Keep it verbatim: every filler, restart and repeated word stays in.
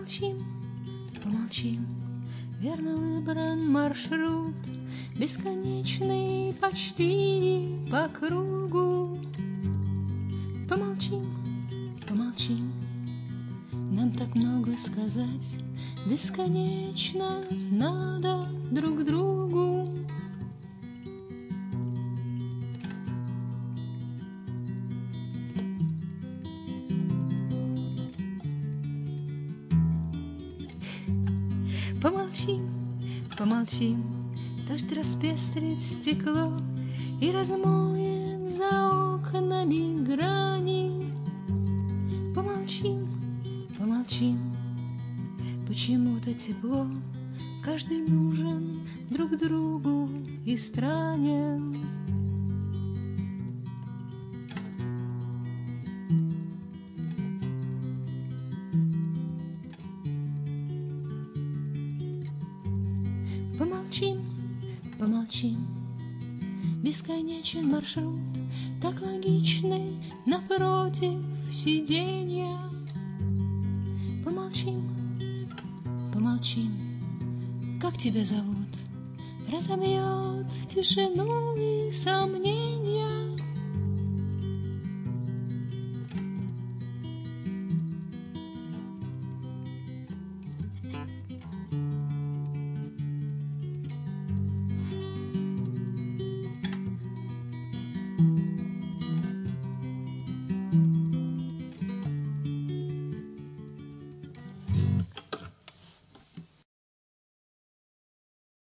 Помолчим, помолчим, верно выбран маршрут, бесконечный почти по кругу. Помолчим, помолчим, нам так много сказать, бесконечно надо друг другу. Помолчим, помолчим, дождь распестрит стекло и размоет за окнами грани. Помолчим, помолчим, почему-то тепло, каждый нужен друг другу и странен. Помолчим, помолчим, бесконечен маршрут, так логичный напротив сиденья. Помолчим, помолчим, как тебя зовут, разобьет тишину и сомнения.